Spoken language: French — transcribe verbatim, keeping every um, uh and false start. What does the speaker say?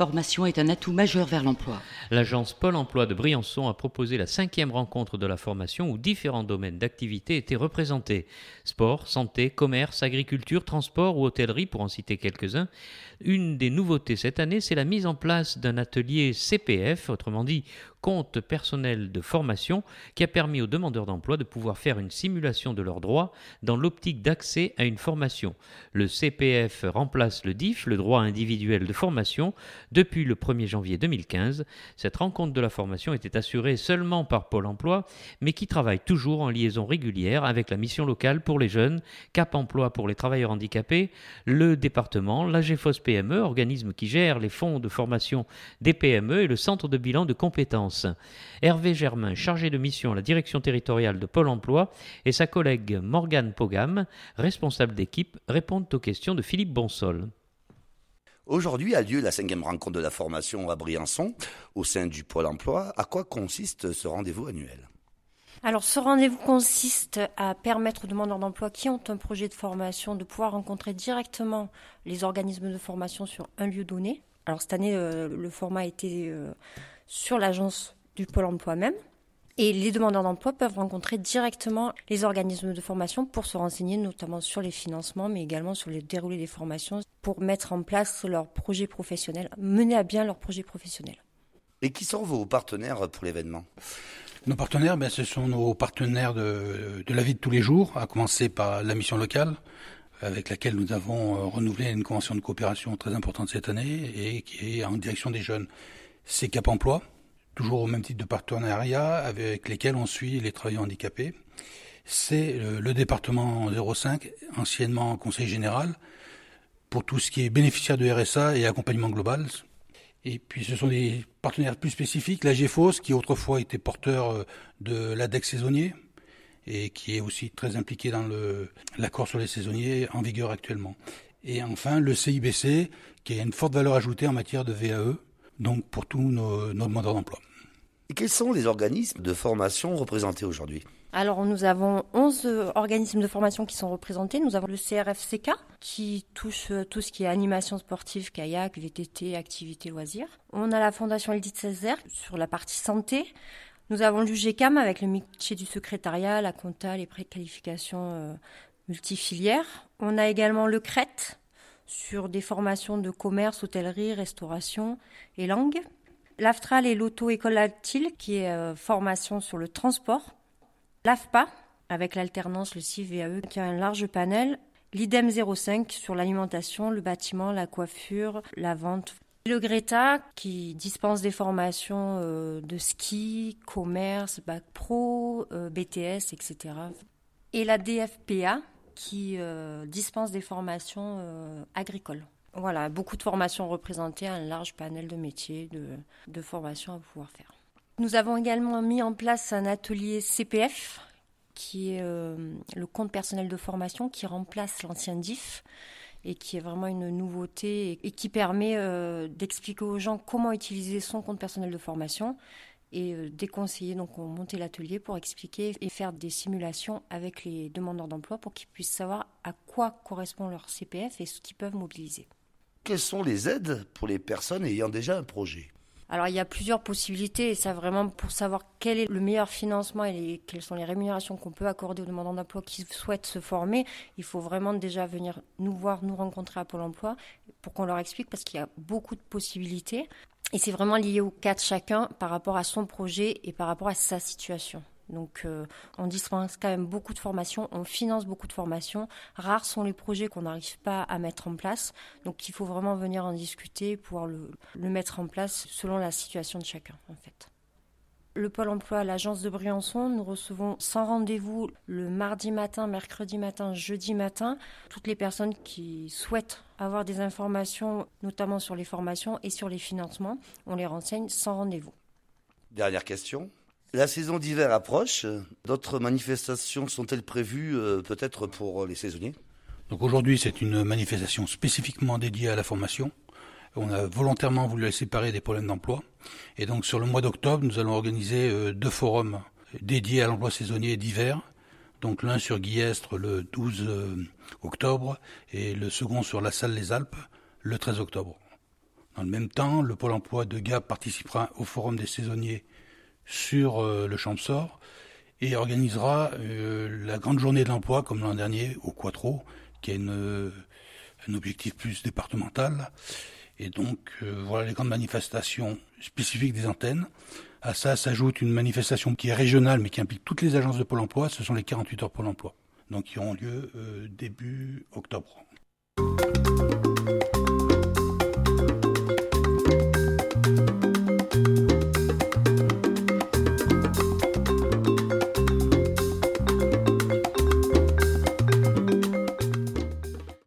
formation est un atout majeur vers l'emploi. L'agence Pôle emploi de Briançon a proposé la cinquième rencontre de la formation où différents domaines d'activité étaient représentés. Sport, santé, commerce, agriculture, transport ou hôtellerie pour en citer quelques-uns. Une des nouveautés cette année, c'est la mise en place d'un atelier C P F, autrement dit compte personnel de formation, qui a permis aux demandeurs d'emploi de pouvoir faire une simulation de leurs droits dans l'optique d'accès à une formation. Le C P F remplace le D I F, le droit individuel de formation, depuis le premier janvier deux mille quinze. Cette rencontre de la formation était assurée seulement par Pôle emploi, mais qui travaille toujours en liaison régulière avec la mission locale pour les jeunes, Cap emploi pour les travailleurs handicapés, le département, l'A G F O S P M E, organisme qui gère les fonds de formation des P M E, et le centre de bilan de compétences. Hervé Germain, chargé de mission à la direction territoriale de Pôle emploi, et sa collègue Morgane Pogam, responsable d'équipe, répondent aux questions de Philippe Bonsol. Aujourd'hui a lieu la cinquième rencontre de la formation à Briançon, au sein du Pôle emploi. À quoi consiste ce rendez-vous annuel ? Alors, ce rendez-vous consiste à permettre aux demandeurs d'emploi qui ont un projet de formation de pouvoir rencontrer directement les organismes de formation sur un lieu donné. Alors, cette année, euh, le format a été euh, sur l'agence du Pôle emploi même. Et les demandeurs d'emploi peuvent rencontrer directement les organismes de formation pour se renseigner notamment sur les financements, mais également sur le déroulé des formations pour mettre en place leur projet professionnel, mener à bien leur projet professionnel. Et qui sont vos partenaires pour l'événement ? Nos partenaires, ben, ce sont nos partenaires de, de la vie de tous les jours, à commencer par la mission locale, avec laquelle nous avons renouvelé une convention de coopération très importante cette année et qui est en direction des jeunes. C'est Cap emploi, toujours au même titre de partenariat, avec lesquels on suit les travailleurs handicapés. C'est le, le département zéro cinq, anciennement conseil général, pour tout ce qui est bénéficiaire de R S A et accompagnement global. Et puis ce sont des partenaires plus spécifiques, la G F O S, qui autrefois était porteur de l'A D E C saisonnier, et qui est aussi très impliqué dans le, l'accord sur les saisonniers en vigueur actuellement. Et enfin, le C I B C, qui a une forte valeur ajoutée en matière de V A E, donc pour tous nos, nos demandeurs d'emploi. Et quels sont les organismes de formation représentés aujourd'hui ? Alors, nous avons onze organismes de formation qui sont représentés. Nous avons le C R F C K, qui touche tout ce qui est animation sportive, kayak, V T T, activités, loisirs. On a la Fondation Eldit Césaire sur la partie santé. Nous avons l'U G C A M avec le métier du secrétariat, la compta, les préqualifications euh, multifilières. On a également le C R E T sur des formations de commerce, hôtellerie, restauration et langue. L'AFTRAL et l'auto-école Altil qui est euh, formation sur le transport. L'A F P A avec l'alternance, le C I V A E qui a un large panel. L'I D E M zéro cinq sur l'alimentation, le bâtiment, la coiffure, la vente. Le Greta qui dispense des formations euh, de ski, commerce, bac pro, euh, B T S, et cetera. Et la D F P A qui euh, dispense des formations euh, agricoles. Voilà, beaucoup de formations représentées, un large panel de métiers, de, de formations à pouvoir faire. Nous avons également mis en place un atelier C P F qui est euh, le compte personnel de formation qui remplace l'ancien D I F et qui est vraiment une nouveauté et, et qui permet euh, d'expliquer aux gens comment utiliser son compte personnel de formation et euh, des conseillers donc ont monté l'atelier pour expliquer et faire des simulations avec les demandeurs d'emploi pour qu'ils puissent savoir à quoi correspond leur C P F et ce qu'ils peuvent mobiliser. Quelles sont les aides pour les personnes ayant déjà un projet ? Alors, il y a plusieurs possibilités et ça vraiment pour savoir quel est le meilleur financement et les, quelles sont les rémunérations qu'on peut accorder aux demandeurs d'emploi qui souhaitent se former, il faut vraiment déjà venir nous voir, nous rencontrer à Pôle emploi pour qu'on leur explique parce qu'il y a beaucoup de possibilités et c'est vraiment lié au cas de chacun par rapport à son projet et par rapport à sa situation. Donc euh, on dispense quand même beaucoup de formations, on finance beaucoup de formations. Rares sont les projets qu'on n'arrive pas à mettre en place. Donc il faut vraiment venir en discuter, pouvoir le, le mettre en place selon la situation de chacun en fait. Le Pôle emploi à l'agence de Briançon, nous recevons sans rendez-vous le mardi matin, mercredi matin, jeudi matin. Toutes les personnes qui souhaitent avoir des informations, notamment sur les formations et sur les financements, on les renseigne sans rendez-vous. Dernière question. La saison d'hiver approche. D'autres manifestations sont-elles prévues euh, peut-être pour les saisonniers ? Donc aujourd'hui, c'est une manifestation spécifiquement dédiée à la formation. On a volontairement voulu la séparer des problèmes d'emploi. Et donc sur le mois d'octobre, nous allons organiser euh, deux forums dédiés à l'emploi saisonnier d'hiver. Donc l'un sur Guillestre le douze octobre et le second sur la Salle Les Alpes le treize octobre. Dans le même temps, le Pôle emploi de Gap participera au Forum des saisonniers sur euh, le Champsaur et organisera euh, la grande journée de l'emploi comme l'an dernier au Quattro, qui est une, euh, un objectif plus départemental. Et donc euh, voilà les grandes manifestations spécifiques des antennes. À ça s'ajoute une manifestation qui est régionale mais qui implique toutes les agences de Pôle emploi, ce sont les quarante-huit heures Pôle emploi, donc qui auront lieu euh, début octobre.